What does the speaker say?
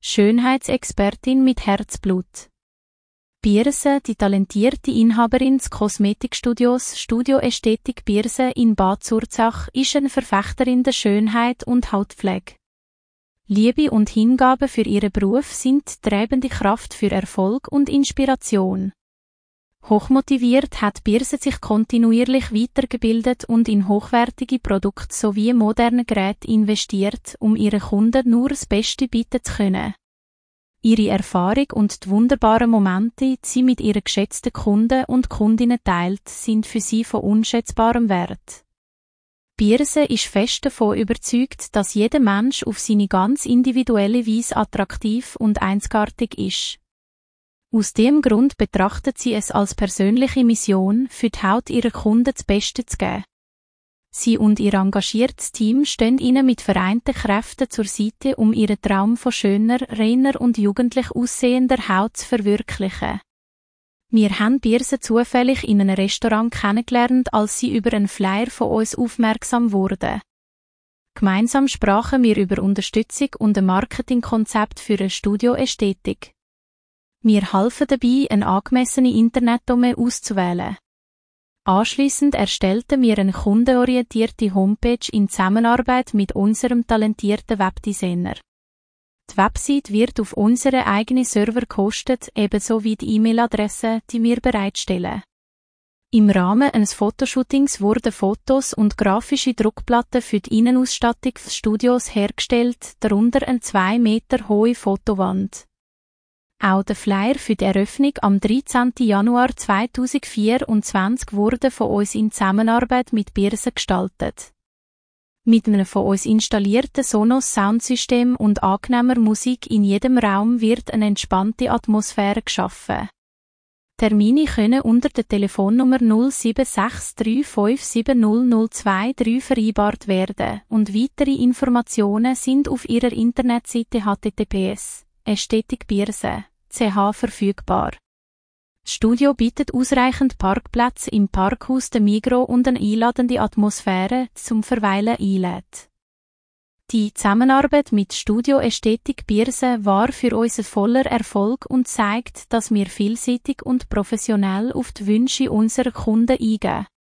Schönheitsexpertin mit Herzblut. Bierse, die talentierte Inhaberin des Kosmetikstudios Studio Ästhetik Bierse in Bad Zurzach, ist eine Verfechterin der Schönheit und Hautpflege. Liebe und Hingabe für ihren Beruf sind treibende Kraft für Erfolg und Inspiration. Hochmotiviert hat Bierse sich kontinuierlich weitergebildet und in hochwertige Produkte sowie moderne Geräte investiert, um ihren Kunden nur das Beste bieten zu können. Ihre Erfahrung und die wunderbaren Momente, die sie mit ihren geschätzten Kunden und Kundinnen teilt, sind für sie von unschätzbarem Wert. Bierse ist fest davon überzeugt, dass jeder Mensch auf seine ganz individuelle Weise attraktiv und einzigartig ist. Aus diesem Grund betrachtet sie es als persönliche Mission, für die Haut ihrer Kunden das Beste zu geben. Sie und ihr engagiertes Team stehen ihnen mit vereinten Kräften zur Seite, um ihren Traum von schöner, reiner und jugendlich aussehender Haut zu verwirklichen. Wir haben Bierse zufällig in einem Restaurant kennengelernt, als sie über einen Flyer von uns aufmerksam wurden. Gemeinsam sprachen wir über Unterstützung und ein Marketingkonzept für eine Studioästhetik. Wir halfen dabei, eine angemessene Internetdomain auszuwählen. Anschliessend erstellten wir eine kundenorientierte Homepage in Zusammenarbeit mit unserem talentierten Webdesigner. Die Website wird auf unseren eigenen Server gehostet, ebenso wie die E-Mail-Adresse, die wir bereitstellen. Im Rahmen eines Fotoshootings wurden Fotos und grafische Druckplatten für die Innenausstattung des Studios hergestellt, darunter eine 2 Meter hohe Fotowand. Auch der Flyer für die Eröffnung am 13. Januar 2024 wurde von uns in Zusammenarbeit mit Bierse gestaltet. Mit einem von uns installierten Sonos-Soundsystem und angenehmer Musik in jedem Raum wird eine entspannte Atmosphäre geschaffen. Termine können unter der Telefonnummer 0763570023 vereinbart werden und weitere Informationen sind auf ihrer Internetseite https://ästhetikbierse.ch verfügbar. Das Studio bietet ausreichend Parkplätze im Parkhaus der Migros und eine einladende Atmosphäre zum Verweilen einlädt. Die Zusammenarbeit mit Studio Ästhetik Bierse war für uns ein voller Erfolg und zeigt, dass wir vielseitig und professionell auf die Wünsche unserer Kunden eingehen.